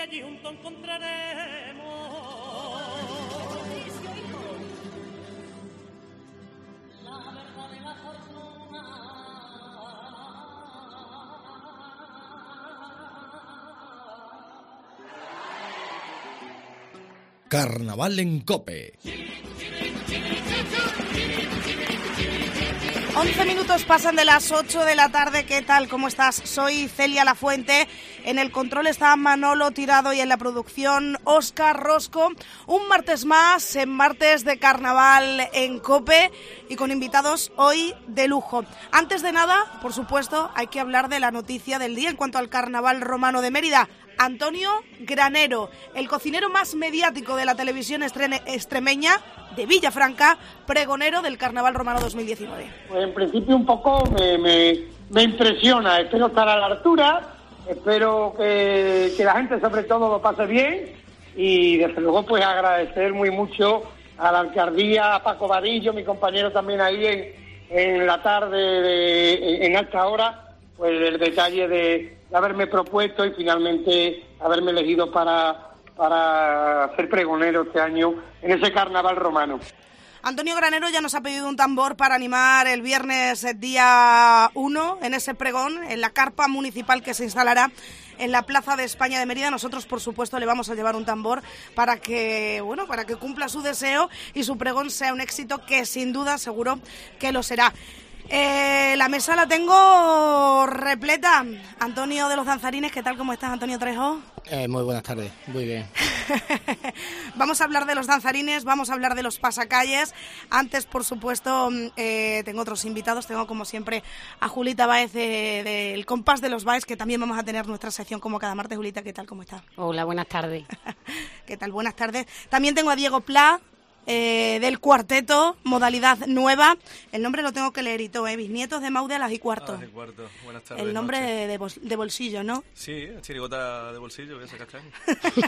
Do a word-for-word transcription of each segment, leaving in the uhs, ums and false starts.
allí juntos encontraremos la verdad de la fortuna. Carnaval en COPE. once minutos pasan de las ocho de la tarde. ¿Qué tal? ¿Cómo estás? Soy Celia Lafuente. En el control está Manolo Tirado y en la producción Óscar Rosco. Un martes más, en martes de carnaval en COPE y con invitados hoy de lujo. Antes de nada, por supuesto, hay que hablar de la noticia del día en cuanto al carnaval romano de Mérida. Antonio Granero, el cocinero más mediático de la televisión estrene- extremeña de Villafranca, pregonero del Carnaval Romano dos mil diecinueve. Pues en principio un poco me, me, me impresiona, espero estar a la altura, espero que, que la gente sobre todo lo pase bien y desde luego pues agradecer muy mucho a la alcaldía, a Paco Vadillo, mi compañero también ahí en, en la tarde, de, en, en alta hora, pues el detalle de, de haberme propuesto y finalmente haberme elegido para, para ser pregonero este año en ese carnaval romano. Antonio Granero ya nos ha pedido un tambor para animar el viernes día uno en ese pregón, en la carpa municipal que se instalará en la Plaza de España de Mérida. Nosotros, por supuesto, le vamos a llevar un tambor para que, bueno, para que cumpla su deseo y su pregón sea un éxito, que sin duda seguro que lo será. Eh, la mesa la tengo repleta. Antonio de los Danzarines, ¿qué tal? ¿Cómo estás, Antonio Trejo? Eh, muy buenas tardes, muy bien. Vamos a hablar de los danzarines, vamos a hablar de los pasacalles. Antes, por supuesto, eh, tengo otros invitados. Tengo, como siempre, a Julita Báez del de, de Compás de los Báez, que también vamos a tener nuestra sección como cada martes. Julita, ¿qué tal? ¿Cómo estás? Hola, buenas tardes. ¿Qué tal? Buenas tardes. También tengo a Diego Pla, Eh, del cuarteto, modalidad nueva. El nombre lo tengo que leer y todo, ¿eh? Bisnietos de Maude a las y cuarto. A las y cuarto. Buenas tardes. El nombre de, de, bol, de bolsillo, ¿no? Sí, chirigota de bolsillo, voy a sacar este año.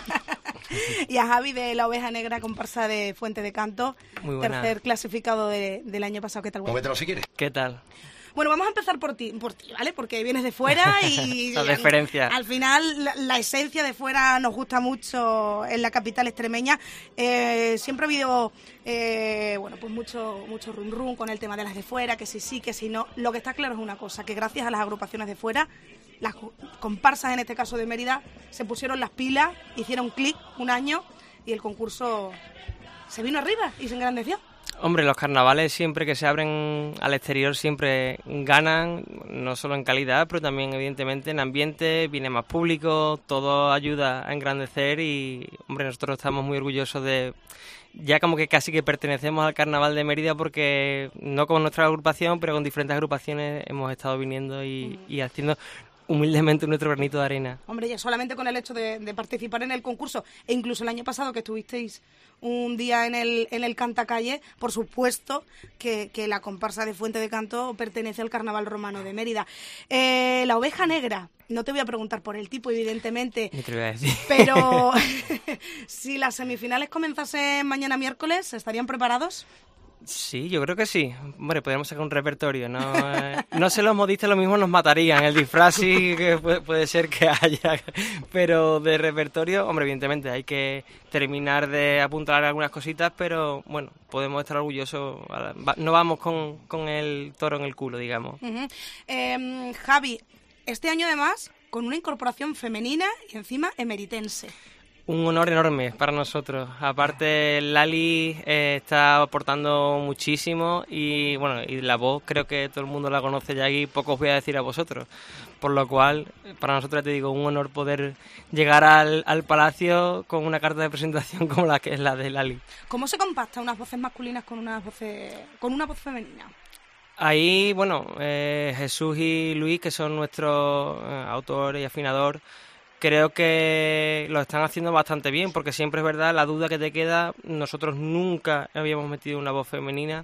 Y a Javi de la Oveja Negra, comparsa de Fuente de Canto. Muy buena. Tercer clasificado de, del año pasado. ¿Qué tal? Móvetelo si quieres. ¿Qué tal? Bueno, vamos a empezar por ti, por ti, ¿vale? Porque vienes de fuera y... La diferencia. Al, al final, la, la esencia de fuera nos gusta mucho en la capital extremeña. Eh, siempre ha habido, eh, bueno, pues mucho mucho rum rum con el tema de las de fuera, que si sí, que si no. Lo que está claro es una cosa, que gracias a las agrupaciones de fuera, las comparsas, en este caso de Mérida, se pusieron las pilas, hicieron clic un año y el concurso se vino arriba y se engrandeció. Hombre, los carnavales siempre que se abren al exterior siempre ganan, no solo en calidad, pero también evidentemente en ambiente, viene más público, todo ayuda a engrandecer y, hombre, nosotros estamos muy orgullosos de... Ya como que casi que pertenecemos al Carnaval de Mérida porque no con nuestra agrupación, pero con diferentes agrupaciones hemos estado viniendo y, uh-huh. y haciendo humildemente nuestro granito de arena. Hombre, ya solamente con el hecho de, de participar en el concurso, e incluso el año pasado que estuvisteis un día en el en el Cantacalle, por supuesto que, que la comparsa de Fuente de Canto pertenece al Carnaval Romano de Mérida. Eh, la Oveja Negra, no te voy a preguntar por el tipo, evidentemente, no te voy a decir. Pero si las semifinales comenzasen mañana miércoles, ¿estarían preparados? Sí, yo creo que sí. Hombre, podríamos sacar un repertorio, ¿no? No sé, los modistas lo mismo nos matarían. El disfraz sí que puede, puede ser que haya. Pero de repertorio, hombre, evidentemente hay que terminar de apuntar algunas cositas, pero bueno, podemos estar orgullosos. No vamos con, con el toro en el culo, digamos. Uh-huh. eh, Javi, este año además con una incorporación femenina y encima emeritense. Un honor enorme para nosotros. Aparte, Lali eh, está aportando muchísimo y bueno, y la voz creo que todo el mundo la conoce ya y poco os voy a decir a vosotros. Por lo cual, para nosotros, te digo, un honor poder llegar al, al Palacio con una carta de presentación como la que es la de Lali. ¿Cómo se compacta unas voces masculinas con unas voces con una voz femenina? Ahí, bueno, eh, Jesús y Luis, que son nuestros eh, autores y afinadores, creo que lo están haciendo bastante bien, porque siempre es verdad, la duda que te queda, nosotros nunca habíamos metido una voz femenina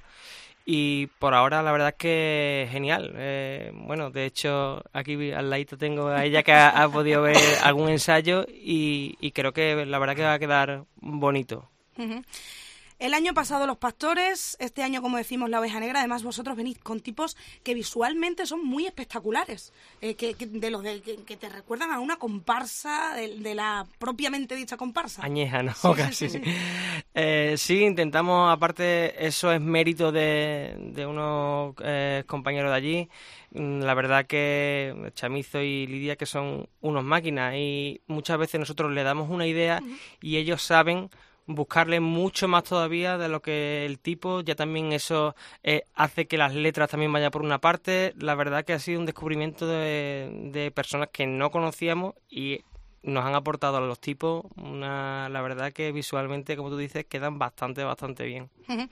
y por ahora la verdad es que genial. Eh, bueno, de hecho, aquí al ladito tengo a ella que ha, ha podido ver algún ensayo y, y creo que la verdad que va a quedar bonito. Uh-huh. El año pasado Los Pastores, este año, como decimos, La Oveja Negra. Además, vosotros venís con tipos que visualmente son muy espectaculares, eh, que, que de los de, que, que te recuerdan a una comparsa, de, de la propiamente dicha comparsa. Añeja, ¿no? Sí, Casi. sí, sí. Eh, sí, intentamos, aparte, eso es mérito de, de unos eh, compañeros de allí. La verdad que Chamizo y Lidia, que son unos máquinas, y muchas veces nosotros le damos una idea uh-huh. y ellos saben buscarle mucho más todavía de lo que el tipo, ya también eso eh, hace que las letras también vayan por una parte. La verdad que ha sido un descubrimiento de, de personas que no conocíamos y nos han aportado a los tipos una, la verdad que visualmente, como tú dices, quedan bastante, bastante bien. Uh-huh.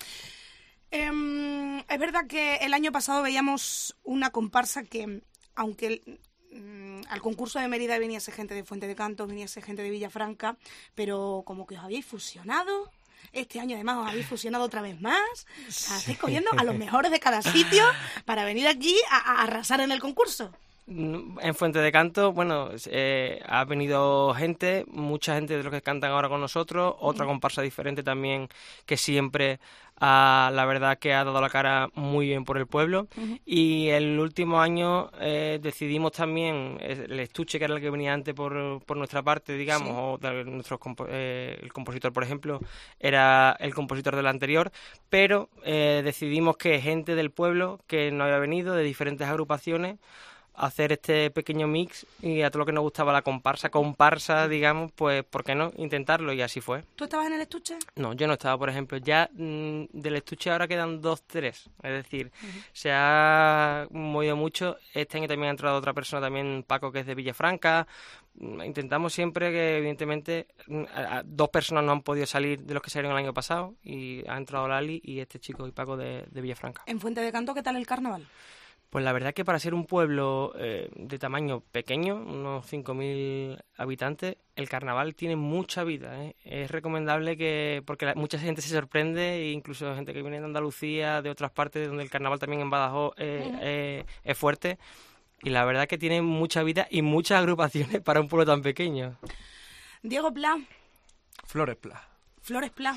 Um, es verdad que el año pasado veíamos una comparsa que, aunque um, al concurso de Mérida viniese gente de Fuente de Cantos, viniese gente de Villafranca, pero como que os habíais fusionado. Este año además os habéis fusionado otra vez más. O sea, estáis cogiendo a los mejores de cada sitio para venir aquí a, a arrasar en el concurso. En Fuente de Canto, bueno, eh, ha venido gente, mucha gente de los que cantan ahora con nosotros, otra comparsa diferente también que siempre, ha, la verdad que ha dado la cara muy bien por el pueblo. Uh-huh. Y el último año eh, decidimos también, el estuche que era el que venía antes por, por nuestra parte, digamos, sí. o de nuestros compo- eh, el compositor, por ejemplo, era el compositor del anterior, pero eh, decidimos que gente del pueblo que no había venido, de diferentes agrupaciones, hacer este pequeño mix, y a todo lo que nos gustaba la comparsa, comparsa, digamos, pues, ¿por qué no? Intentarlo, y así fue. ¿Tú estabas en el estuche? No, yo no estaba, por ejemplo. Ya mmm, del estuche ahora quedan dos, tres. Es decir, uh-huh. se ha movido mucho. Este año también ha entrado otra persona, también Paco, que es de Villafranca. Intentamos siempre que, evidentemente, a, a, dos personas no han podido salir de los que salieron el año pasado, y ha entrado Lali y este chico y Paco de, de Villafranca. ¿En Fuente de Canto qué tal el carnaval? Pues la verdad que para ser un pueblo eh, de tamaño pequeño, unos cinco mil habitantes, el carnaval tiene mucha vida, ¿eh? Es recomendable que, porque la, mucha gente se sorprende, e incluso gente que viene de Andalucía, de otras partes donde el carnaval también en Badajoz eh, uh-huh. eh, es fuerte, y la verdad que tiene mucha vida y muchas agrupaciones para un pueblo tan pequeño. Diego Pla. Flores Pla. Flores Pla,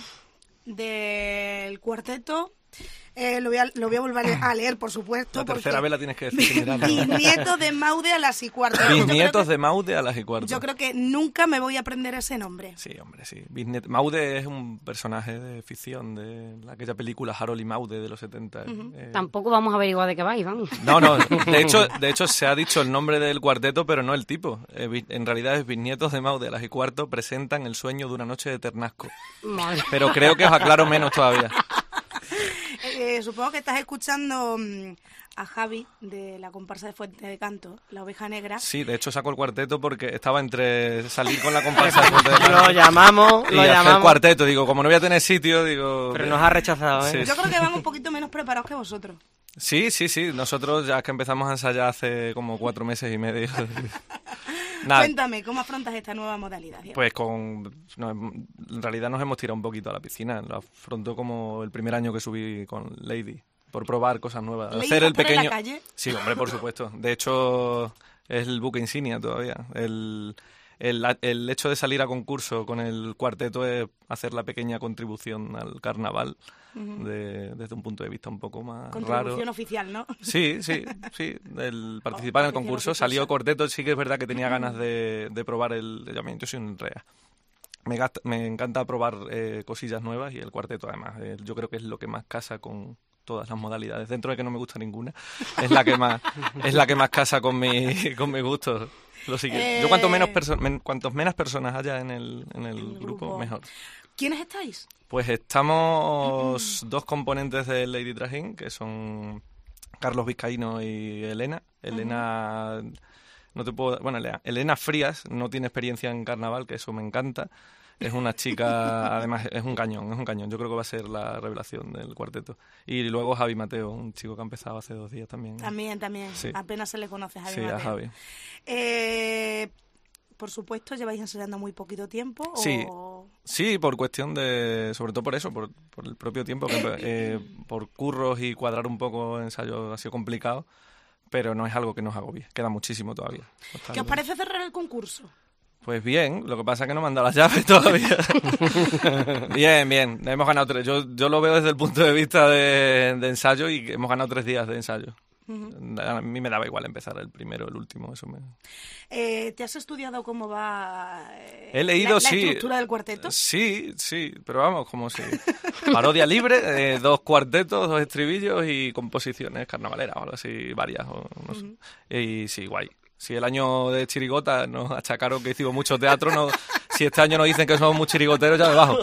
del cuarteto. Eh, lo, voy a, lo voy a volver a leer, por supuesto. La tercera vez la tienes que decir. Bisnietos de Maude a las y cuarto. Bisnietos de Maude a las y cuarto. Yo creo que nunca me voy a aprender ese nombre. Sí, hombre, sí. Bisniet... Maude es un personaje de ficción de aquella película Harold y Maude de los setenta. Uh-huh. Eh... Tampoco vamos a averiguar de qué vais, vamos. No, no. De hecho, de hecho, se ha dicho el nombre del cuarteto, pero no el tipo. Eh, en realidad es Bisnietos de Maude a las y cuarto presentan El sueño de una noche de Ternasco. Madre. Pero creo que os aclaro menos todavía. Eh, supongo que estás escuchando um, a Javi de la comparsa de Fuente de Canto, La Oveja Negra. Sí, de hecho saco el cuarteto porque estaba entre salir con la comparsa de Fuente de Canto lo llamamos, y lo hacer llamamos. cuarteto. Digo, como no voy a tener sitio, digo... Pero nos ha rechazado, ¿eh? Sí, Yo sí. creo que van un poquito menos preparados que vosotros. Sí, sí, sí. Nosotros ya que empezamos a ensayar hace como cuatro meses y medio. Nada. Cuéntame, ¿cómo afrontas esta nueva modalidad, Diego? Pues con... No, en realidad nos hemos tirado un poquito a la piscina. Lo afrontó como el primer año que subí con Lady, por probar cosas nuevas. ¿Lady hacer el pequeño... en la calle? Sí, hombre, por supuesto. De hecho, es el buque insignia todavía. El, el, el hecho de salir a concurso con el cuarteto es hacer la pequeña contribución al carnaval. Uh-huh. De, desde un punto de vista un poco más contribución raro. Oficial, ¿no? Sí, sí, sí. El participar en el concurso, salió cuarteto, sí que es verdad que tenía ganas de, de probar el llamamiento. Yo soy un rea. Me, gasta, me encanta probar eh, cosillas nuevas, y el cuarteto además. Eh, yo creo que es lo que más casa con todas las modalidades, dentro de que no me gusta ninguna. Es la que más, es la que más casa con mi, con mi gusto. Lo siguiente. Eh... Yo cuanto menos perso- men, cuantos menos personas haya en el, en el, en el grupo, grupo, mejor. ¿Quiénes estáis? Pues estamos dos componentes de Lady Trajín, que son Carlos Vizcaíno y Elena. Elena, uh-huh. no te puedo, bueno, Elena Frías no tiene experiencia en carnaval, que eso me encanta. Es una chica, además es un cañón, es un cañón. Yo creo que va a ser la revelación del cuarteto. Y luego Javi Mateo, un chico que ha empezado hace dos días también. También, también. Sí. Apenas se le conoce a Javi sí, Mateo. Sí, a Javi. Eh... Por supuesto, ¿lleváis ensayando muy poquito tiempo? Sí, o... sí, por cuestión de... Sobre todo por eso, por, por el propio tiempo. Que, eh, por curros y cuadrar un poco ensayos ha sido complicado, pero no es algo que nos agobie. Queda muchísimo todavía. ¿Qué os parece cerrar el concurso? Pues bien, lo que pasa es que no me han dado las llaves todavía. Bien, bien, hemos ganado tres. Yo, yo lo veo desde el punto de vista de, de ensayo y hemos ganado tres días de ensayo. Uh-huh. A mí me daba igual empezar el primero o el último. Eso me... eh, ¿Te has estudiado cómo va eh, He leído, la, la sí, estructura del cuarteto? Sí, sí, pero vamos, como si... Parodia libre, eh, dos cuartetos, dos estribillos y composiciones carnavaleras o algo así, varias. O, no sé. Uh-huh. Y sí, guay. Si el año de chirigota nos achacaron que hicimos mucho teatro, no, si este año nos dicen que somos muy chirigoteros, ya me bajo.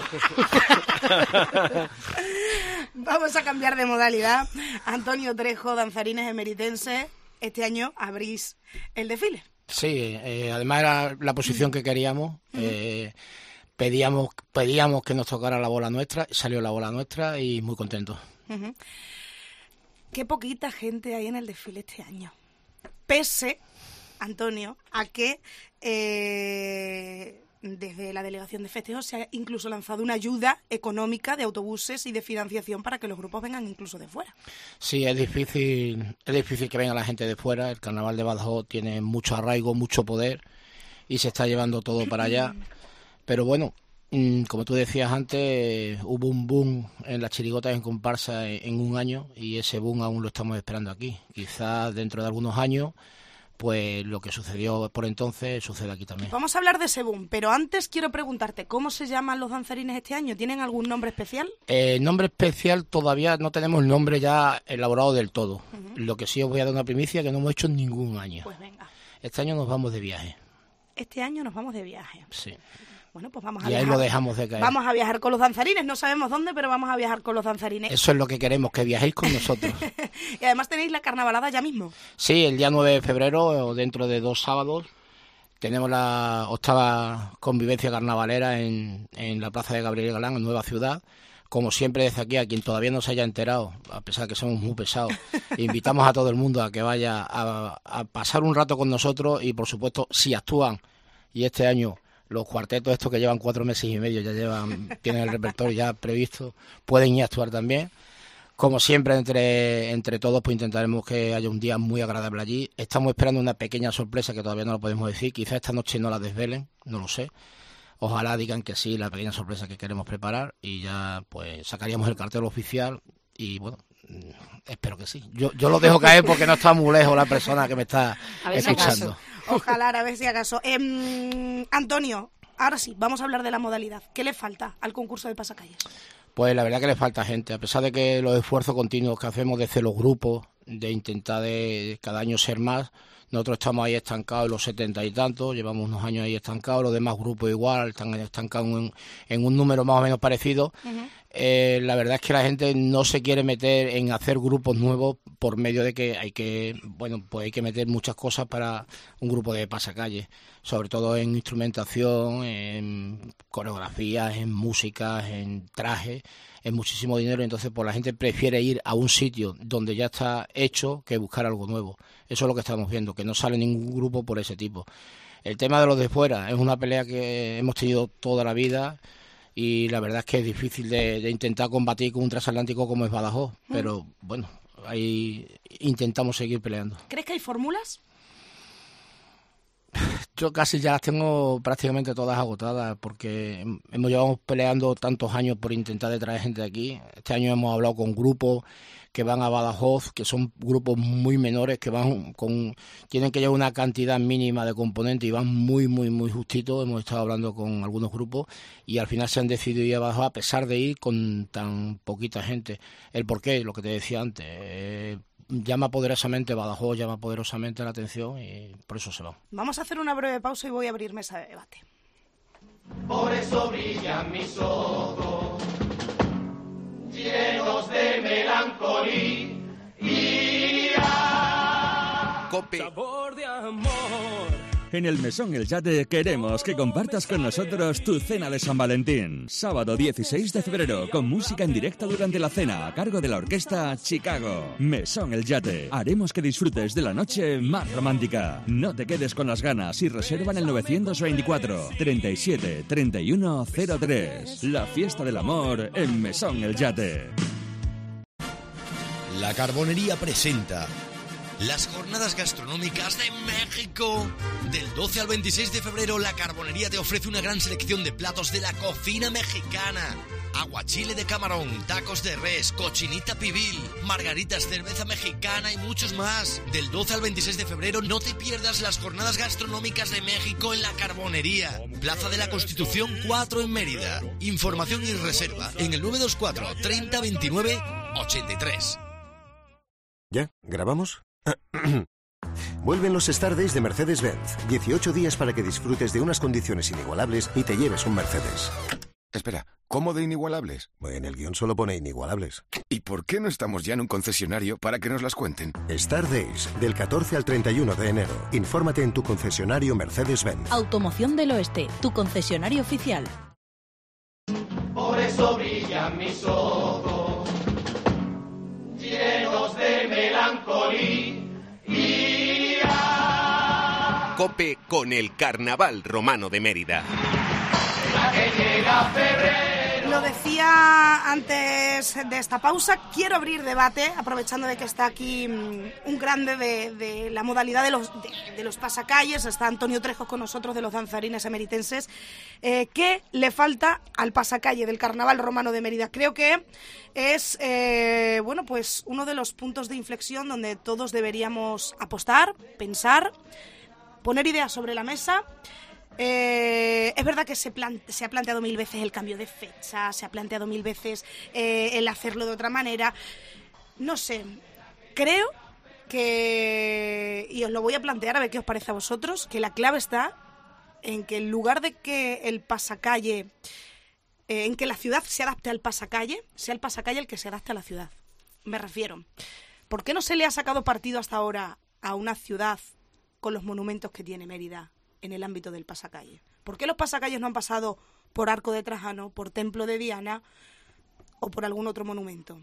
Vamos a cambiar de modalidad. Antonio Trejo, danzarines emeritenses, este año abrís el desfile. Sí, eh, además era la posición que queríamos. Eh, pedíamos, pedíamos que nos tocara la bola nuestra, salió la bola nuestra y muy contentos. Uh-huh. Qué poquita gente hay en el desfile este año. Pese, Antonio, a que eh, desde la Delegación de Festejos se ha incluso lanzado una ayuda económica de autobuses y de financiación para que los grupos vengan incluso de fuera. Sí, es difícil, es difícil que venga la gente de fuera. El Carnaval de Badajoz tiene mucho arraigo, mucho poder y se está llevando todo para allá. Pero bueno, como tú decías antes, hubo un boom en las chirigotas en comparsa en un año y ese boom aún lo estamos esperando aquí. Quizás dentro de algunos años, pues lo que sucedió por entonces sucede aquí también. Vamos a hablar de ese boom, pero antes quiero preguntarte, ¿cómo se llaman los danzarines este año? ¿Tienen algún nombre especial? Eh, nombre especial todavía no tenemos el nombre ya elaborado del todo. Uh-huh. Lo que sí os voy a dar una primicia que no hemos hecho en ningún año. Pues venga. Este año nos vamos de viaje. Este año nos vamos de viaje. Sí. Bueno, pues vamos a y viajar. ahí lo dejamos de caer. Vamos a viajar con los danzarines, no sabemos dónde, pero vamos a viajar con los danzarines. Eso es lo que queremos, que viajéis con nosotros. Y además tenéis la carnavalada ya mismo. Sí, el día nueve de febrero, dentro de dos sábados, tenemos la octava convivencia carnavalera en, en la plaza de Gabriel Galán, en Nueva Ciudad. Como siempre, desde aquí, a quien todavía no se haya enterado, a pesar de que somos muy pesados, invitamos a todo el mundo a que vaya a, a pasar un rato con nosotros y, por supuesto, si actúan, y este año los cuartetos estos que llevan cuatro meses y medio ya llevan tienen el repertorio ya previsto, pueden ir a actuar también. Como siempre, entre entre todos, pues intentaremos que haya un día muy agradable allí. Estamos esperando una pequeña sorpresa que todavía no lo podemos decir. Quizás esta noche no la desvelen, no lo sé. Ojalá digan que sí, la pequeña sorpresa que queremos preparar y ya pues sacaríamos el cartel oficial y bueno, espero que sí. Yo yo lo dejo caer porque no está muy lejos la persona que me está escuchando. Ojalá, a ver si acaso. Eh, Antonio, ahora sí, vamos a hablar de la modalidad. ¿Qué le falta al concurso de pasacalles? Pues la verdad que le falta gente, a pesar de que los esfuerzos continuos que hacemos desde los grupos, de intentar de cada año ser más, nosotros estamos ahí estancados en los setenta y tantos, llevamos unos años ahí estancados, los demás grupos igual, están estancados en, en un número más o menos parecido. Uh-huh. Eh, la verdad es que la gente no se quiere meter en hacer grupos nuevos por medio de que hay que, bueno, pues hay que meter muchas cosas para un grupo de pasacalles, sobre todo en instrumentación, en coreografías, en música, en trajes, es muchísimo dinero y entonces pues la gente prefiere ir a un sitio donde ya está hecho que buscar algo nuevo. Eso es lo que estamos viendo, que no sale ningún grupo por ese tipo. El tema de los de fuera es una pelea que hemos tenido toda la vida y la verdad es que es difícil de, de intentar combatir con un transatlántico como es Badajoz, mm. pero bueno, ahí intentamos seguir peleando. ¿Crees que hay fórmulas? Yo casi ya las tengo prácticamente todas agotadas porque hemos llevado peleando tantos años por intentar de traer gente de aquí. Este año hemos hablado con grupos que van a Badajoz, que son grupos muy menores, que van con tienen que llevar una cantidad mínima de componentes y van muy, muy, muy justitos. Hemos estado hablando con algunos grupos y al final se han decidido ir a Badajoz a pesar de ir con tan poquita gente. El porqué, lo que te decía antes, eh, llama poderosamente Badajoz, llama poderosamente la atención y por eso se va. Vamos a hacer una breve pausa y voy a abrir mesa de debate. Por eso brillan mis ojos, llenos de melancolía. Cope. Sabor de amor. En el Mesón El Yate queremos que compartas con nosotros tu cena de San Valentín. Sábado dieciséis de febrero, con música en directo durante la cena, a cargo de la orquesta Chicago. Mesón El Yate. Haremos que disfrutes de la noche más romántica. No te quedes con las ganas y reserva en el novecientos veinticuatro, treinta y siete, treinta y uno cero tres. La fiesta del amor en Mesón El Yate. La Carbonería presenta Las jornadas gastronómicas de México. Del doce al veintiséis de febrero, la Carbonería te ofrece una gran selección de platos de la cocina mexicana. Aguachile de camarón, tacos de res, cochinita pibil, margaritas, cerveza mexicana y muchos más. Del doce al veintiséis de febrero no te pierdas las jornadas gastronómicas de México en la Carbonería. Plaza de la Constitución cuatro en Mérida. Información y reserva en el nueve dos cuatro, treinta, veintinueve, ochenta y tres. ¿Ya? ¿Grabamos? Vuelven los Star Days de Mercedes-Benz. dieciocho días para que disfrutes de unas condiciones inigualables y te lleves un Mercedes. Espera, ¿cómo de inigualables? En el guión solo pone inigualables. ¿Y por qué no estamos ya en un concesionario para que nos las cuenten? Star Days, del catorce al treinta y uno de enero. Infórmate en tu concesionario Mercedes-Benz. Automoción del Oeste, tu concesionario oficial. Por eso brillan mis ojos, llenos de melancolía. COPE con el Carnaval Romano de Mérida. Lo decía antes de esta pausa, quiero abrir debate, aprovechando de que está aquí un grande de, de la modalidad de los, de, de los pasacalles, está Antonio Trejos con nosotros de los danzarines emeritenses. Eh, ¿Qué le falta al pasacalle del Carnaval Romano de Mérida? Creo que es eh, bueno, pues uno de los puntos de inflexión donde todos deberíamos apostar, pensar, poner ideas sobre la mesa. Eh, es verdad que se, plan- se ha planteado mil veces el cambio de fecha, se ha planteado mil veces eh, el hacerlo de otra manera. No sé, creo que, y os lo voy a plantear a ver qué os parece a vosotros, que la clave está en que en lugar de que el pasacalle, eh, en que la ciudad se adapte al pasacalle, sea el pasacalle el que se adapte a la ciudad. Me refiero, ¿por qué no se le ha sacado partido hasta ahora a una ciudad con los monumentos que tiene Mérida en el ámbito del pasacalle? ¿Por qué los pasacalles no han pasado por Arco de Trajano, por Templo de Diana o por algún otro monumento?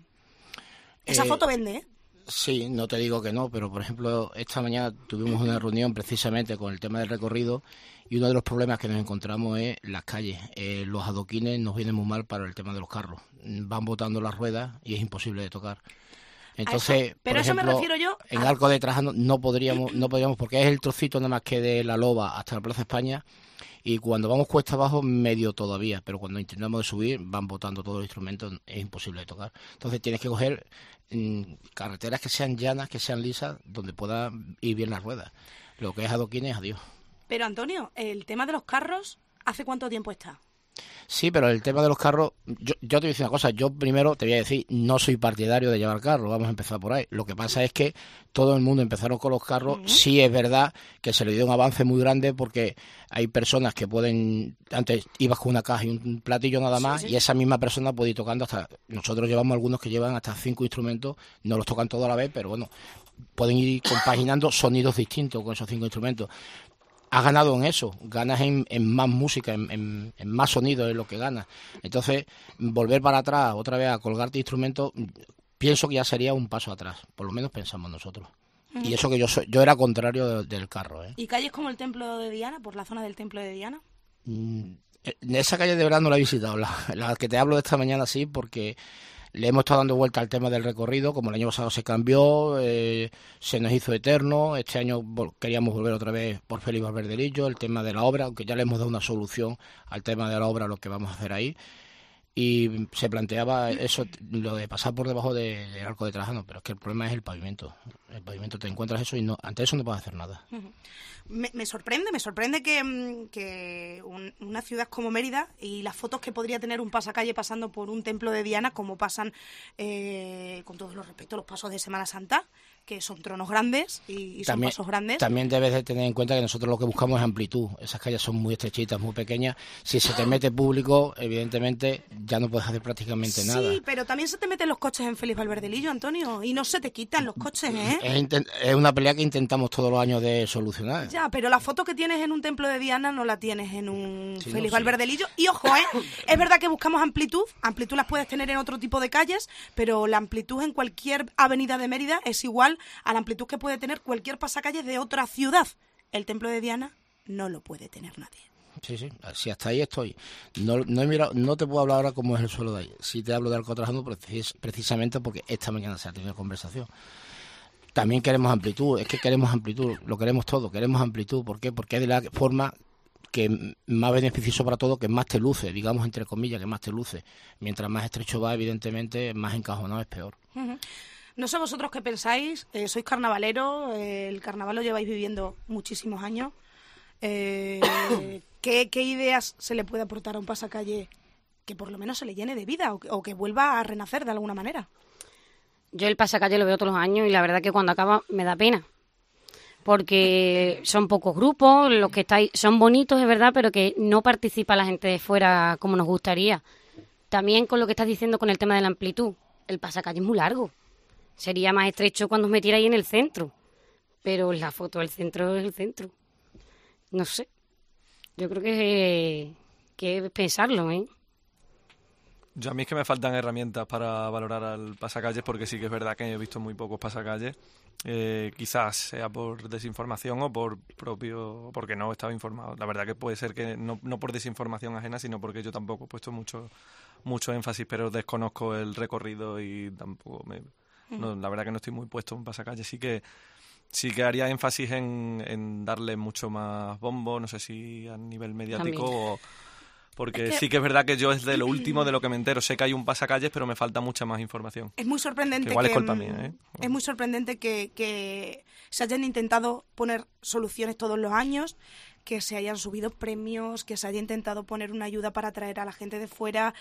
Esa eh, foto vende, ¿eh? Sí, no te digo que no, pero por ejemplo, esta mañana tuvimos una reunión precisamente con el tema del recorrido y uno de los problemas que nos encontramos es las calles. Eh, los adoquines nos vienen muy mal para el tema de los carros. Van botando las ruedas y es imposible de tocar. Entonces, eso, pero por eso ejemplo, me refiero yo en a... Arco de Trajano no podríamos, no podríamos, porque es el trocito nada más que de la Loba hasta la Plaza España, y cuando vamos cuesta abajo medio todavía, pero cuando intentamos de subir van botando todos los instrumentos, es imposible de tocar. Entonces tienes que coger mmm, carreteras que sean llanas, que sean lisas, donde pueda ir bien las ruedas. Lo que es adoquines, adiós. Pero Antonio, el tema de los carros, ¿hace cuánto tiempo está? Sí, pero el tema de los carros, yo, yo te voy a decir una cosa, yo primero te voy a decir, no soy partidario de llevar carros, vamos a empezar por ahí. Lo que pasa es que todo el mundo empezaron con los carros, uh-huh. Sí es verdad que se le dio un avance muy grande porque hay personas que pueden, antes ibas con una caja y un platillo nada más, sí, sí. Y esa misma persona puede ir tocando hasta, nosotros llevamos algunos que llevan hasta cinco instrumentos, no los tocan todos a la vez, pero bueno, pueden ir compaginando sonidos distintos con esos cinco instrumentos. Has ganado en eso, ganas en, en más música, en, en, en más sonido es lo que ganas. Entonces, volver para atrás, otra vez a colgarte instrumentos, pienso que ya sería un paso atrás, por lo menos pensamos nosotros. Uh-huh. Y eso que yo soy, yo era contrario de, del carro. ¿eh? ¿Y calles como el Templo de Diana, por la zona del Templo de Diana? Mm, esa calle de verdad no la he visitado, la, la que te hablo de esta mañana sí, porque le hemos estado dando vuelta al tema del recorrido, como el año pasado se cambió, eh, se nos hizo eterno, este año vol- queríamos volver otra vez por Félix Valverde Lillo, el tema de la obra, aunque ya le hemos dado una solución al tema de la obra, lo que vamos a hacer ahí, y se planteaba eso, lo de pasar por debajo de, del Arco de Trajano, pero es que el problema es el pavimento, el pavimento te encuentras eso y no, ante eso no puedes hacer nada. Uh-huh. Me, me sorprende, me sorprende que, que un, una ciudad como Mérida y las fotos que podría tener un pasacalle pasando por un templo de Diana, como pasan, eh, con todos los respetos, los pasos de Semana Santa, que son tronos grandes y, y son también, pasos grandes. También debes de tener en cuenta que nosotros lo que buscamos es amplitud. Esas calles son muy estrechitas, muy pequeñas. Si se te mete público, evidentemente ya no puedes hacer prácticamente sí, nada. Sí, pero también se te meten los coches en Félix Valverde Lillo, Antonio, y no se te quitan los coches, ¿eh? Es, intent- es una pelea que intentamos todos los años de solucionar. Ya, pero la foto que tienes en un templo de Diana no la tienes en un sí, Félix no, Valverde sí. Lillo. Y ojo, ¿eh? Es verdad que buscamos amplitud. Amplitud las puedes tener en otro tipo de calles, pero la amplitud en cualquier avenida de Mérida es igual a la amplitud que puede tener cualquier pasacalle de otra ciudad. El templo de Diana no lo puede tener nadie. Sí, sí, si hasta ahí estoy. No, no he mirado, no te puedo hablar ahora cómo es el suelo de ahí. Si te hablo de Arco de Trajano precis- precisamente porque esta mañana se ha tenido conversación. También queremos amplitud, es que queremos amplitud, lo queremos todo, queremos amplitud. ¿Por qué? Porque es de la forma que más beneficioso para todo, que más te luce, digamos entre comillas, que más te luce. Mientras más estrecho va, evidentemente, más encajonado es peor. Uh-huh. No sé vosotros qué pensáis, eh, sois carnavaleros, eh, el carnaval lo lleváis viviendo muchísimos años. Eh, ¿qué, ¿Qué ideas se le puede aportar a un pasacalle que por lo menos se le llene de vida o que, o que vuelva a renacer de alguna manera? Yo el pasacalle lo veo todos los años y la verdad que cuando acaba me da pena. Porque son pocos grupos, los que estáis son bonitos, es verdad, pero que no participa la gente de fuera como nos gustaría. También con lo que estás diciendo con el tema de la amplitud, el pasacalle es muy largo. Sería más estrecho cuando os metierais en el centro, pero la foto del centro es el centro. No sé, yo creo que, que es pensarlo, ¿eh? Yo a mí es que me faltan herramientas para valorar al pasacalles, porque sí que es verdad que he visto muy pocos pasacalles. Eh, quizás sea por desinformación o por propio, porque no estaba informado. La verdad que puede ser que no, no por desinformación ajena, sino porque yo tampoco he puesto mucho mucho énfasis, pero desconozco el recorrido y tampoco me, no, la verdad que no estoy muy puesto en pasacalles. Sí que sí que haría énfasis en, en darle mucho más bombo, no sé si a nivel mediático también. o porque es que, sí que es verdad que yo es de lo último de lo que me entero. Sé que hay un pasacalles, pero me falta mucha más información. Es muy sorprendente que... Igual que, es culpa mía, ¿eh? Es muy sorprendente que, que se hayan intentado poner soluciones todos los años, que se hayan subido premios, que se haya intentado poner una ayuda para atraer a la gente de fuera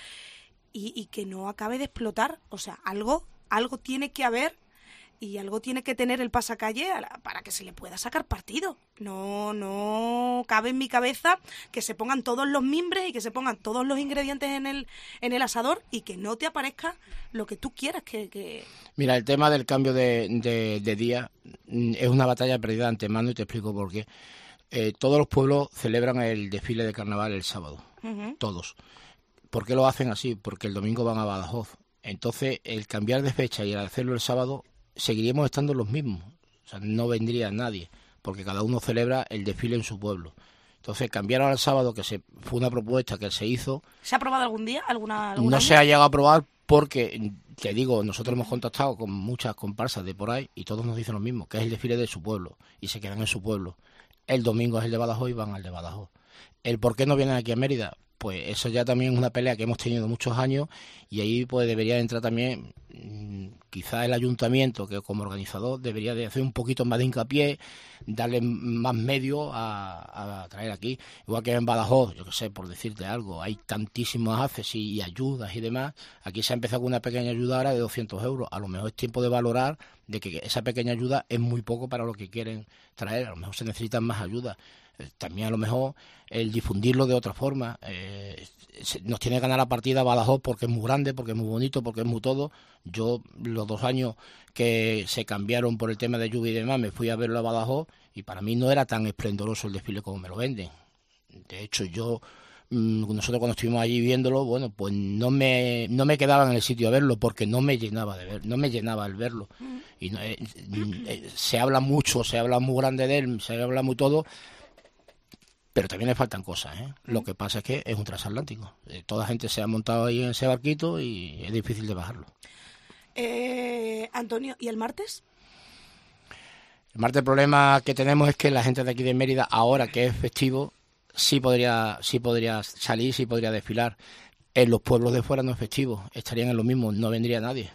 y, y que no acabe de explotar. O sea, algo, algo tiene que haber y algo tiene que tener el pasacalle para que se le pueda sacar partido. No, no cabe en mi cabeza que se pongan todos los mimbres y que se pongan todos los ingredientes en el en el asador y que no te aparezca lo que tú quieras que... que... Mira, el tema del cambio de, de, de día es una batalla perdida de antemano y te explico por qué. Eh, todos los pueblos celebran el desfile de carnaval el sábado, uh-huh. todos. ¿Por qué lo hacen así? Porque el domingo van a Badajoz. Entonces, el cambiar de fecha y el hacerlo el sábado, seguiríamos estando los mismos, o sea, no vendría nadie, porque cada uno celebra el desfile en su pueblo. Entonces, cambiar al sábado, que se fue una propuesta que se hizo... ¿Se ha aprobado algún día? ¿Alguna, algún no año? se ha llegado a aprobar porque, te digo, nosotros hemos contactado con muchas comparsas de por ahí y todos nos dicen lo mismo, que es el desfile de su pueblo, y se quedan en su pueblo. El domingo es el de Badajoz y van al de Badajoz. ¿El por qué no vienen aquí a Mérida? Pues eso ya también es una pelea que hemos tenido muchos años y ahí pues debería entrar también mmm, quizás el ayuntamiento, que como organizador debería de hacer un poquito más de hincapié, darle más medios a, a traer aquí. Igual que en Badajoz, yo qué sé, por decirte algo, hay tantísimos haces y, y ayudas y demás. Aquí se ha empezado con una pequeña ayuda ahora de doscientos euros. A lo mejor es tiempo de valorar de que esa pequeña ayuda es muy poco para lo que quieren traer. A lo mejor se necesitan más ayudas. También a lo mejor el difundirlo de otra forma. Eh, nos tiene que ganar la partida Badajoz porque es muy grande, porque es muy bonito, porque es muy todo. Yo los dos años que se cambiaron por el tema de lluvia y demás me fui a verlo a Badajoz y para mí no era tan esplendoroso el desfile como me lo venden. De hecho yo, nosotros cuando estuvimos allí viéndolo, bueno, pues no me no me quedaba en el sitio a verlo porque no me llenaba de ver, no me llenaba el verlo. Y no, eh, eh, se habla mucho, se habla muy grande de él, se habla muy todo. Pero también le faltan cosas, ¿eh? Lo que pasa es que es un transatlántico. Eh, toda la gente se ha montado ahí en ese barquito y es difícil de bajarlo. Eh, Antonio, ¿y el martes? El martes el problema que tenemos es que la gente de aquí de Mérida, ahora que es festivo, sí podría, sí podría salir, sí podría desfilar. En los pueblos de fuera no es festivo, estarían en lo mismo, no vendría nadie.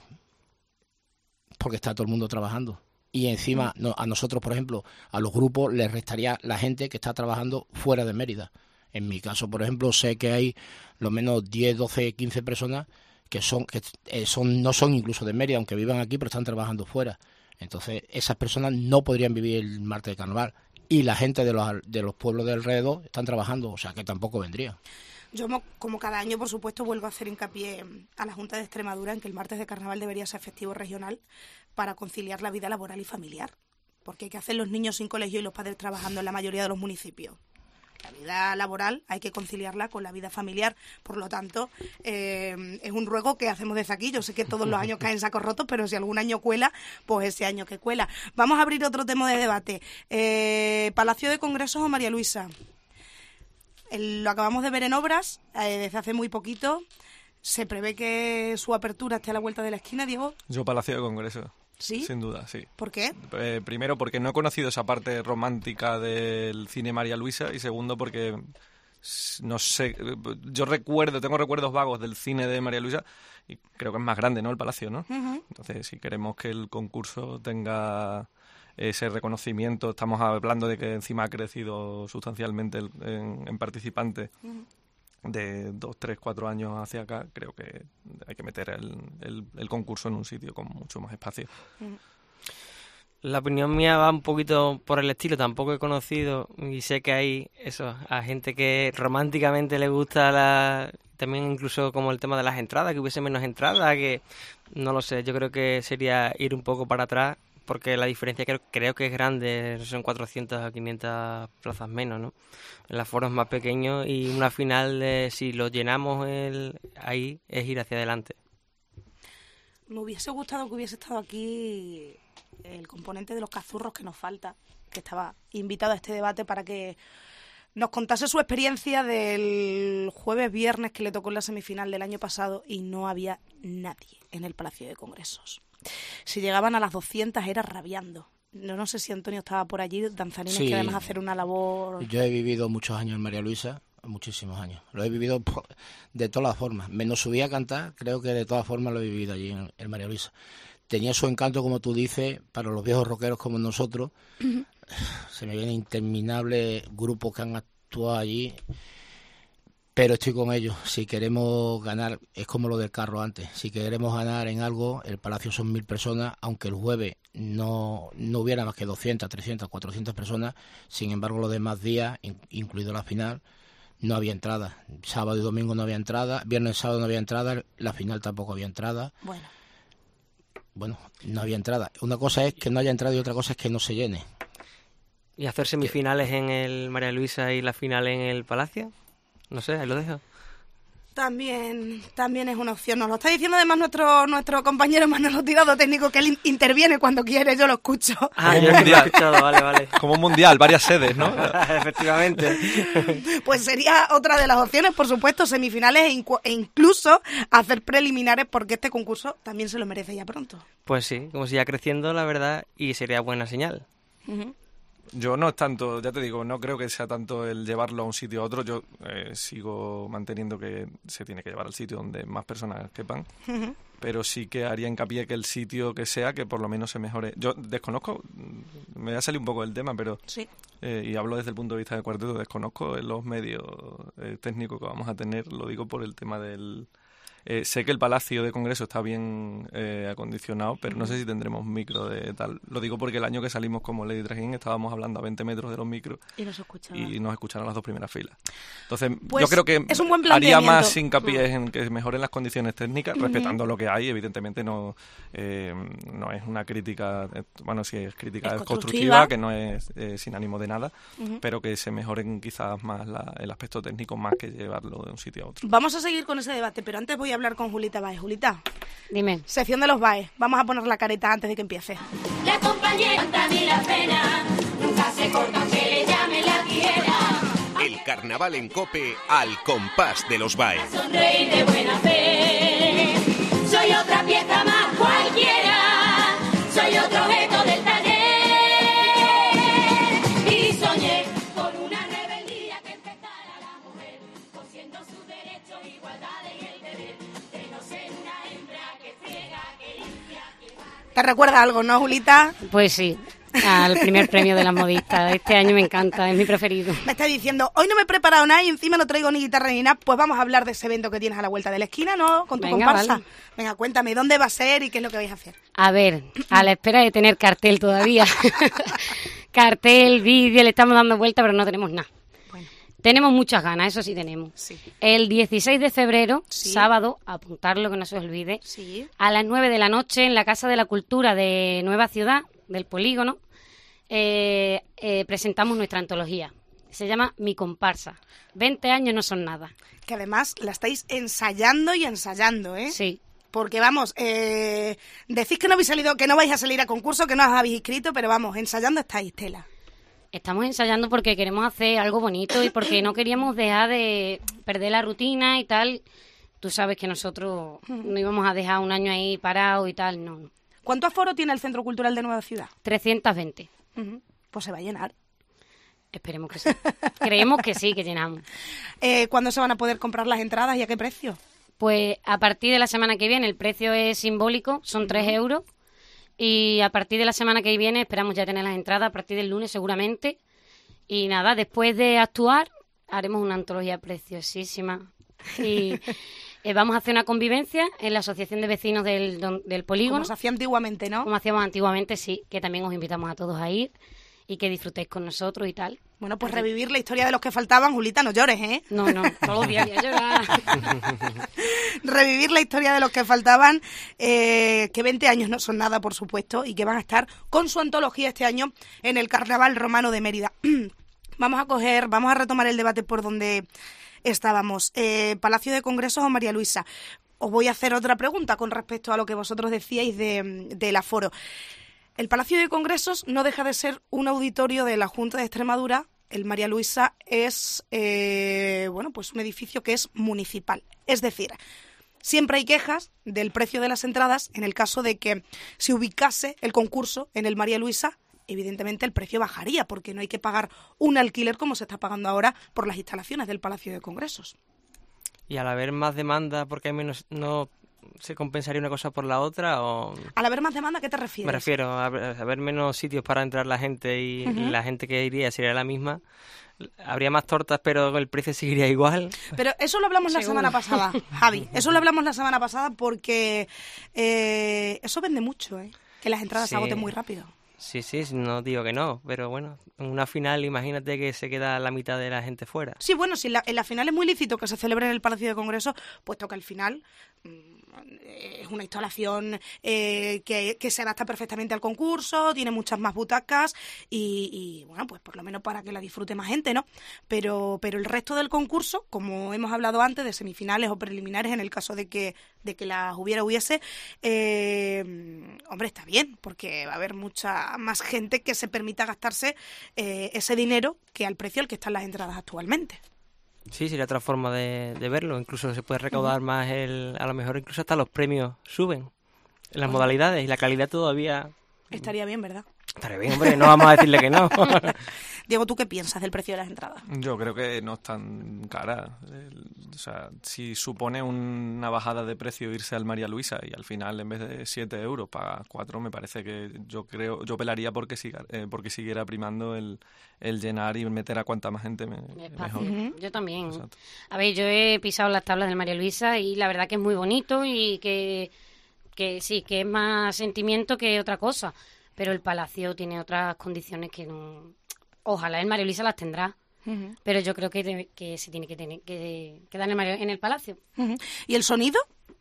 Porque está todo el mundo trabajando. Y encima no, a nosotros, por ejemplo, a los grupos les restaría la gente que está trabajando fuera de Mérida. En mi caso, por ejemplo, sé que hay lo menos diez, doce, quince personas que son que son no son incluso de Mérida, aunque vivan aquí, pero están trabajando fuera. Entonces, esas personas no podrían vivir el martes de carnaval. Y la gente de los, de los pueblos de alrededor están trabajando, o sea que tampoco vendría. Yo, como cada año, por supuesto, vuelvo a hacer hincapié a la Junta de Extremadura en que el martes de carnaval debería ser festivo regional para conciliar la vida laboral y familiar. Porque hay que hacer los niños sin colegio y los padres trabajando en la mayoría de los municipios. La vida laboral hay que conciliarla con la vida familiar. Por lo tanto, eh, es un ruego que hacemos desde aquí. Yo sé que todos los años caen sacos rotos, pero si algún año cuela, pues ese año que cuela. Vamos a abrir otro tema de debate. Eh, ¿Palacio de Congresos o María Luisa? El, lo acabamos de ver en obras eh, desde hace muy poquito. Se prevé que su apertura esté a la vuelta de la esquina, Diego. Yo Palacio de Congresos. ¿Sí? Sin duda, sí. ¿Por qué? Eh, primero porque no he conocido esa parte romántica del cine María Luisa y segundo porque, no sé, yo recuerdo, tengo recuerdos vagos del cine de María Luisa y creo que es más grande, ¿no?, el Palacio, ¿no? Uh-huh. Entonces, si queremos que el concurso tenga ese reconocimiento, estamos hablando de que encima ha crecido sustancialmente el, en, en participantes. Uh-huh. De dos, tres, cuatro años hacia acá, creo que hay que meter el, el, el concurso en un sitio con mucho más espacio. La opinión mía va un poquito por el estilo, tampoco he conocido y sé que hay eso, a gente que románticamente le gusta la, también incluso como el tema de las entradas, que hubiese menos entradas, que no lo sé, yo creo que sería ir un poco para atrás, porque la diferencia creo, creo que es grande, son cuatrocientas a quinientas plazas menos, ¿no? El aforo es más pequeño y una final, de, si lo llenamos el, ahí, es ir hacia adelante. Me hubiese gustado que hubiese estado aquí el componente de los cazurros que nos falta, que estaba invitado a este debate para que nos contase su experiencia del jueves viernes que le tocó en la semifinal del año pasado y no había nadie en el Palacio de Congresos. Si llegaban a las doscientas era rabiando. No, no sé si Antonio estaba por allí, danzarines sí, que además hacer una labor... Yo he vivido muchos años en María Luisa, muchísimos años. Lo he vivido de todas las formas. Menos subí a cantar, creo que de todas formas lo he vivido allí en, en María Luisa. Tenía su encanto, como tú dices, para los viejos rockeros como nosotros. Uh-huh. Se me vienen interminables grupos que han actuado allí... Pero estoy con ellos. Si queremos ganar, es como lo del carro antes. Si queremos ganar en algo, el Palacio son mil personas, aunque el jueves no, no hubiera más que doscientas, trescientas, cuatrocientas personas. Sin embargo, los demás días, incluido la final, no había entrada. Sábado y domingo no había entrada. Viernes y sábado no había entrada. La final tampoco había entrada. Bueno. Bueno, no había entrada. Una cosa es que no haya entrada y otra cosa es que no se llene. ¿Y hacer semifinales en el María Luisa y la final en el Palacio? No sé, ahí lo dejo. También, también es una opción. Nos lo está diciendo además nuestro nuestro compañero Manolo Tirado, técnico, que él interviene cuando quiere, yo lo escucho. Ah, yo lo he escuchado, vale, vale. Como un mundial, varias sedes, ¿no? Efectivamente. Pues sería otra de las opciones, por supuesto, semifinales e, incu- e incluso hacer preliminares, porque este concurso también se lo merece ya pronto. Pues sí, como siga creciendo, la verdad, y sería buena señal. Uh-huh. Yo no es tanto, ya te digo, no creo que sea tanto el llevarlo a un sitio a otro. Yo eh, sigo manteniendo que se tiene que llevar al sitio donde más personas quepan, uh-huh. Pero sí que haría hincapié que el sitio que sea, que por lo menos se mejore. Yo desconozco, me voy a salir un poco del tema, pero sí. eh, y hablo desde el punto de vista del cuarteto, desconozco los medios eh, técnicos que vamos a tener, lo digo por el tema del... Eh, sé que el Palacio de Congreso está bien eh, acondicionado, pero no sé si tendremos micro de tal. Lo digo porque el año que salimos como Lady Trajín estábamos hablando a veinte metros de los micros y nos escuchaban, y nos escucharon las dos primeras filas. Entonces, pues yo creo que es un buen haría más hincapié en que mejoren las condiciones técnicas, uh-huh. respetando lo que hay. Evidentemente no eh, no es una crítica, bueno, sí es crítica es constructiva, que no es eh, sin ánimo de nada, uh-huh. pero que se mejoren quizás más la, el aspecto técnico más que llevarlo de un sitio a otro. Vamos a seguir con ese debate, pero antes voy a hablar con Julita Baez. Julita, dime. Sección de los Baez. Vamos a poner la careta antes de que empiece. La compañera ni la pena, nunca se corta que le llame la quiera. El carnaval en COPE al compás de los Baez. Sonreír de buena fe. Soy otra pieza más cualquiera. Soy otro objeto del taller. Y soñé con una rebeldía que empezara la mujer, cosiendo sus derechos, igualdad y el deber. ¿Te recuerda algo, no, Julita? Pues sí, al primer premio de las modistas. Este año me encanta, es mi preferido. Me está diciendo, hoy no me he preparado nada y encima no traigo ni guitarra ni nada. Pues vamos a hablar de ese evento que tienes a la vuelta de la esquina, ¿no? Con tu Venga, comparsa. Vale. Venga, cuéntame, ¿dónde va a ser y qué es lo que vais a hacer? A ver, a la espera de tener cartel todavía. Cartel, vídeo, le estamos dando vuelta, pero no tenemos nada. Tenemos muchas ganas, eso sí tenemos. Sí. El dieciséis de febrero, sí. sábado, apuntarlo que no se os olvide, sí. a las nueve de la noche en la Casa de la Cultura de Nueva Ciudad, del Polígono, eh, eh, presentamos nuestra antología. Se llama Mi Comparsa. veinte años no son nada. Que además la estáis ensayando y ensayando, ¿eh? Sí. Porque vamos, eh, decís que no habéis salido, que no vais a salir a concurso, que no os habéis inscrito, pero vamos, ensayando estáis, Tela. Estamos ensayando porque queremos hacer algo bonito y porque no queríamos dejar de perder la rutina y tal. Tú sabes que nosotros no íbamos a dejar un año ahí parado y tal, no. ¿Cuánto aforo tiene el Centro Cultural de Nueva Ciudad? trescientos veinte. Uh-huh. Pues se va a llenar. Esperemos que sí. Creemos que sí, que llenamos. Eh, ¿Cuándo se van a poder comprar las entradas y a qué precio? Pues a partir de la semana que viene, el precio es simbólico, son tres euros. Y a partir de la semana que viene esperamos ya tener las entradas, a partir del lunes seguramente. Y nada, después de actuar, haremos una antología preciosísima. Y eh, vamos a hacer una convivencia en la Asociación de Vecinos del, del Polígono. Como se hacía antiguamente, ¿no? Como hacíamos antiguamente, sí, que también os invitamos a todos a ir y que disfrutéis con nosotros y tal. Bueno, pues revivir la historia de los que faltaban. Julita, no llores, ¿eh? No, no, todos los días voy a llorar. Revivir la historia de los que faltaban, eh, que veinte años no son nada, por supuesto, y que van a estar con su antología este año en el Carnaval Romano de Mérida. Vamos a coger, vamos a retomar el debate por donde estábamos. Eh, ¿Palacio de Congresos o María Luisa? Os voy a hacer otra pregunta con respecto a lo que vosotros decíais de, del aforo. El Palacio de Congresos no deja de ser un auditorio de la Junta de Extremadura. El María Luisa es eh, bueno, pues un edificio que es municipal. Es decir, siempre hay quejas del precio de las entradas en el caso de que se ubicase el concurso en el María Luisa. Evidentemente el precio bajaría porque no hay que pagar un alquiler como se está pagando ahora por las instalaciones del Palacio de Congresos. Y al haber más demanda, porque hay menos, no se compensaría una cosa por la otra, o al haber más demanda, ¿a qué te refieres? Me refiero a haber menos sitios para entrar la gente y uh-huh. la gente que iría sería la misma. Habría más tortas, pero el precio seguiría igual. Pero eso lo hablamos la semana pasada, Javi. Eso lo hablamos la semana pasada porque eh, eso vende mucho, ¿eh? Que las entradas sí. se agoten muy rápido. Sí, sí, no digo que no, pero bueno, en una final imagínate que se queda la mitad de la gente fuera. Sí, bueno, si en la, en la final es muy lícito que se celebre en el Palacio de Congresos, puesto que al final mmm, es una instalación eh, que, que se adapta perfectamente al concurso, tiene muchas más butacas y, y, bueno, pues por lo menos para que la disfrute más gente, ¿no? Pero, pero el resto del concurso, como hemos hablado antes, de semifinales o preliminares, en el caso de que, de que las hubiera hubiese, eh, hombre, está bien, porque va a haber mucha más gente que se permita gastarse eh, ese dinero que al precio al que están las entradas actualmente. Sí, sería otra forma de, de verlo. Incluso se puede recaudar uh-huh. más, el, a lo mejor incluso hasta los premios suben. Las uh-huh. modalidades y la calidad todavía... Estaría bien, ¿verdad? Estaría bien, hombre, no vamos a decirle que no. Diego, ¿tú qué piensas del precio de las entradas? Yo creo que no es tan cara. O sea, si supone una bajada de precio irse al María Luisa y al final en vez de siete euros paga cuatro, me parece que yo creo yo pelaría porque siga, eh, porque siguiera primando el, el llenar y meter a cuanta más gente me, mejor. Uh-huh. Yo también. Exacto. A ver, yo he pisado las tablas del María Luisa y la verdad que es muy bonito y que, que sí, que es más sentimiento que otra cosa. Pero el Palacio tiene otras condiciones que no... Ojalá el María Luisa las tendrá. Uh-huh. Pero yo creo que, de, que se tiene que tener que, que dar en el, en el Palacio. Uh-huh. ¿Y el sonido?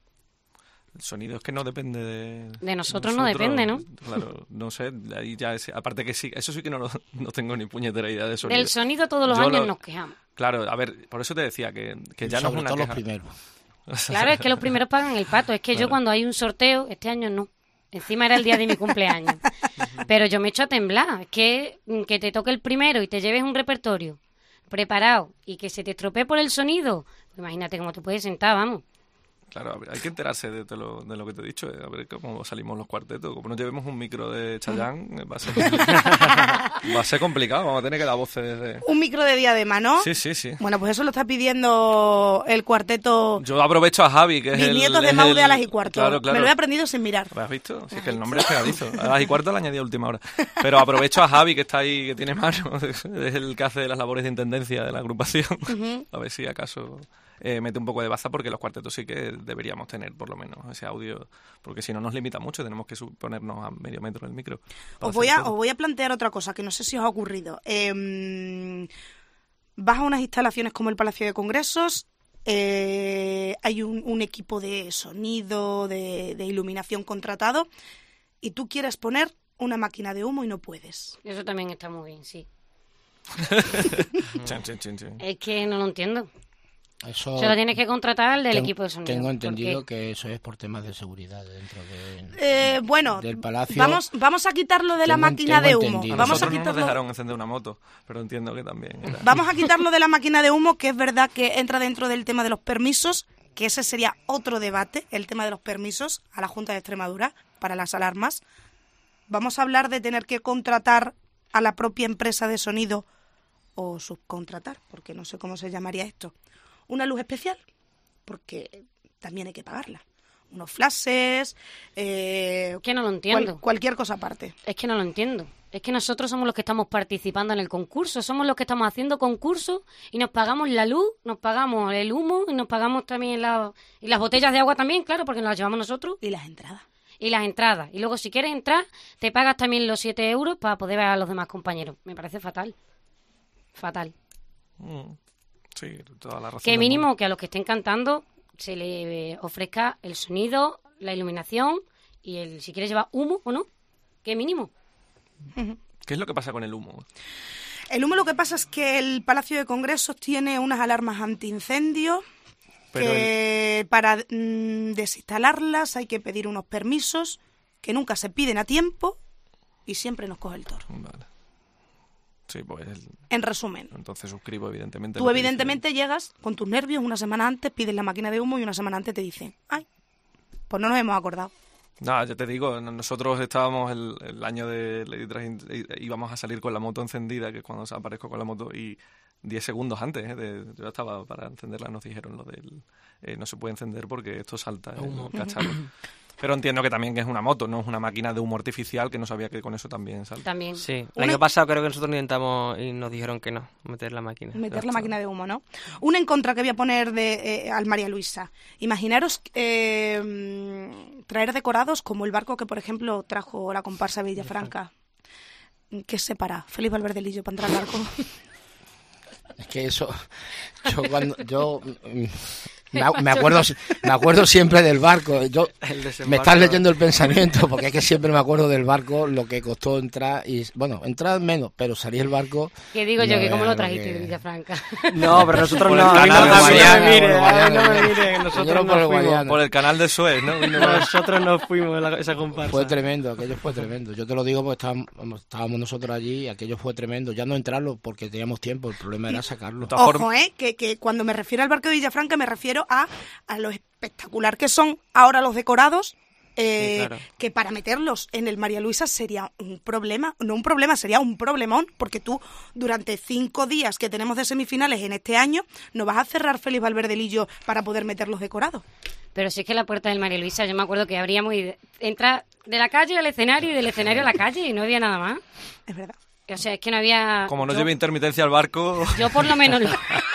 El sonido es que no depende de... De nosotros, nosotros no depende, ¿no? Claro, no sé, ahí ya es, aparte que sí, eso sí que no, no tengo ni puñetera idea de sonido. Del sonido todos los yo años lo, nos quejamos. Claro, a ver, por eso te decía que, que ya no es una todo queja. Los primeros. Claro, es que los primeros pagan el pato. Es que claro. Yo cuando hay un sorteo, este año no. Encima era el día de mi cumpleaños. Pero yo me echo a temblar. Es que, que te toque el primero y te lleves un repertorio preparado y que se te estropee por el sonido. Imagínate cómo te puedes sentar, vamos. Claro, a ver, hay que enterarse de, de, lo, de lo que te he dicho, a ver cómo salimos los cuartetos. Como no llevemos un micro de Chayanne, va a ser, va a ser complicado, vamos a tener que dar voces de... Un micro de diadema, ¿no? Sí, sí, sí. Bueno, pues eso lo está pidiendo el cuarteto... Yo aprovecho a Javi, que es el... Bisnietos de Maude a las y cuarto. Claro, claro. Me lo he aprendido sin mirar. ¿Lo has visto? Sí, es que el nombre es pegadizo. A las y cuarto lo añadí a última hora. Pero aprovecho a Javi, que está ahí, que tiene mano, es el que hace las labores de intendencia de la agrupación. Uh-huh. A ver si acaso... Eh, mete un poco de baza porque los cuartetos sí que deberíamos tener por lo menos ese audio, porque si no nos limita mucho, tenemos que ponernos a medio metro del micro. Os voy, a, os voy a plantear otra cosa que no sé si os ha ocurrido. Eh, vas a unas instalaciones como el Palacio de Congresos, eh, hay un, un equipo de sonido, de, de iluminación contratado, y tú quieres poner una máquina de humo y no puedes. Eso también está muy bien, sí. chin, chin, chin, chin. Es que no lo entiendo. Eso se lo tienes que contratar el del ten, equipo de sonido. Tengo entendido que eso es por temas de seguridad dentro de, eh, bueno, del Palacio. Vamos, vamos a quitarlo de la tengo, máquina tengo de humo. A vamos nosotros a quitarlo... no nos dejaron encender una moto, pero entiendo que también. Era... Vamos a quitarlo de la máquina de humo, que es verdad que entra dentro del tema de los permisos que ese sería otro debate, el tema de los permisos a la Junta de Extremadura para las alarmas. Vamos a hablar de tener que contratar a la propia empresa de sonido o subcontratar, porque no sé cómo se llamaría esto. Una luz especial, porque también hay que pagarla. Unos flashes, eh, que no lo entiendo. Cual, cualquier cosa aparte. Es que no lo entiendo. Es que nosotros somos los que estamos participando en el concurso, somos los que estamos haciendo concursos y nos pagamos la luz, nos pagamos el humo y nos pagamos también la, y las botellas de agua también, claro, porque nos las llevamos nosotros. Y las entradas. Y las entradas. Y luego si quieres entrar, te pagas también los siete euros para poder ver a los demás compañeros. Me parece fatal. Fatal. Mm, sí, toda la razón. Que mínimo mundo. Que a los que estén cantando se le ofrezca el sonido, la iluminación y el si quieres llevar humo o no. Que mínimo. ¿Qué es lo que pasa con el humo? El humo lo que pasa es que el Palacio de Congresos tiene unas alarmas antiincendios Pero que el... para mm, desinstalarlas hay que pedir unos permisos que nunca se piden a tiempo y siempre nos coge el toro. Vale. Sí, pues el... En resumen. Entonces suscribo evidentemente. Tú evidentemente dice... llegas con tus nervios una semana antes, pides la máquina de humo y una semana antes te dicen, ay, pues no nos hemos acordado. No, yo te digo, nosotros estábamos el, el año de Lady Drag, íbamos a salir con la moto encendida, que es cuando aparezco con la moto, y diez segundos antes, ¿eh? de, yo estaba para encenderla, nos dijeron lo del eh, no se puede encender porque esto salta el cacharro. Pero entiendo que también que es una moto, no es una máquina de humo artificial, que no sabía que con eso también salta. También. Sí, el Una... año pasado creo que nosotros intentamos y nos dijeron que no, meter la máquina. Meter la máquina de humo, ¿no? Una en contra que voy a poner de eh, al María Luisa. Imaginaros eh, traer decorados como el barco que, por ejemplo, trajo la comparsa Villafranca. ¿Qué separa? Félix Valverde Lillo para entrar al barco. Es que eso... Yo cuando... Yo... Me acuerdo, me acuerdo siempre del barco. Yo me estás leyendo el pensamiento, porque es que siempre me acuerdo del barco, lo que costó entrar y bueno, entrar menos, pero salir el barco. Que digo yo, que cómo lo trajiste de Villafranca. No, pero nosotros por no. El canal no, de Suez, no me mire, no me mire, nosotros no fuimos. Por el canal de Suez, ¿no? Nosotros no fuimos la, esa comparsa. Fue tremendo, aquello fue tremendo. Yo te lo digo porque estábamos, estábamos nosotros allí y aquello fue tremendo. Ya no entrarlo porque teníamos tiempo, el problema era sacarlo. Ojo, eh, que, que cuando me refiero al barco de Villafranca me refiero a, a lo espectacular que son ahora los decorados, eh, sí, claro. Que para meterlos en el María Luisa sería un problema, no un problema, sería un problemón, porque tú durante cinco días que tenemos de semifinales en este año no vas a cerrar Félix Valverde Lillo para poder meter los decorados. Pero si es que la puerta del María Luisa, yo me acuerdo que abríamos y entra de la calle al escenario y del escenario a la calle y no había nada más. Es verdad. O sea, es que no había... Como no yo... lleve intermitencia al barco... Yo por lo menos...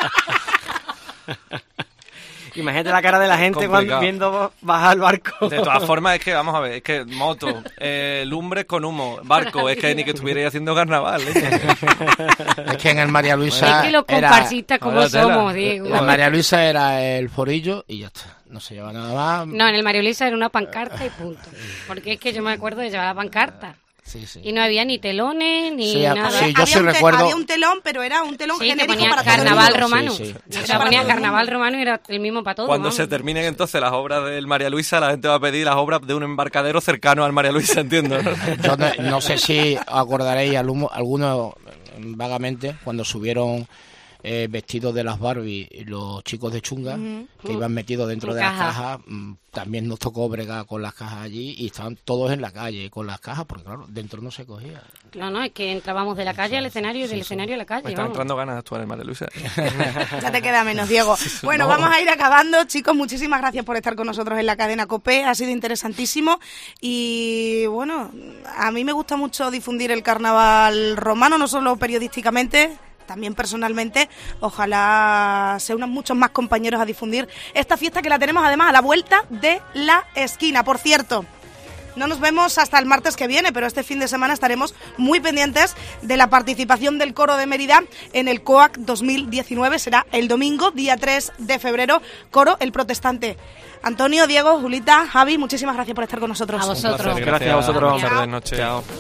Imagínate la cara de la gente cuando viendo bajar el barco. De todas formas, es que, vamos a ver, es que moto, eh, lumbres con humo, barco, es que ni que estuvierais haciendo carnaval. ¿eh? Es que en el María Luisa... Es que los comparsistas como somos, Diego. En el María Luisa era el forillo y ya está. No se lleva nada más. No, en el María Luisa era una pancarta y punto. Porque es que yo me acuerdo de llevar la pancarta. Sí, sí. Y no había ni telones ni sí, nada. Sí, yo había, sí un te- recuerdo... había un telón, pero era un telón sí, genérico que ponía para carnaval todo romano. Sí, sí. O sea, ponía carnaval romano y era el mismo para todos. Cuando vamos. se terminen entonces las obras del María Luisa, la gente va a pedir las obras de un embarcadero cercano al María Luisa, entiendo. Yo no, no sé si acordaréis algunos vagamente cuando subieron eh, vestidos de las Barbie y los chicos de Chunga, uh-huh. que iban metidos dentro de caja. las cajas. También nos tocó bregar con las cajas allí y estaban todos en la calle con las cajas, porque claro, dentro no se cogía. No, no, es que entrábamos de la calle al escenario y sí, del sí. escenario a la calle. Me están entrando ganas de actuar en María Luisa. Ya te queda menos, Diego. Bueno, no. Vamos a ir acabando. Chicos, muchísimas gracias por estar con nosotros en la cadena COPE. Ha sido interesantísimo. Y bueno, a mí me gusta mucho difundir el carnaval romano, no solo periodísticamente, también personalmente. Ojalá se unan muchos más compañeros a difundir esta fiesta, que la tenemos además a la vuelta de la esquina. Por cierto, no nos vemos hasta el martes que viene, pero este fin de semana estaremos muy pendientes de la participación del Coro de Mérida en el COAC dos mil diecinueve. Será el domingo, día tres de febrero, Coro El Protestante. Antonio, Diego, Julita, Javi, muchísimas gracias por estar con nosotros. A vosotros. Gracias, gracias a vosotros. Buenas tardes, noche. Chao.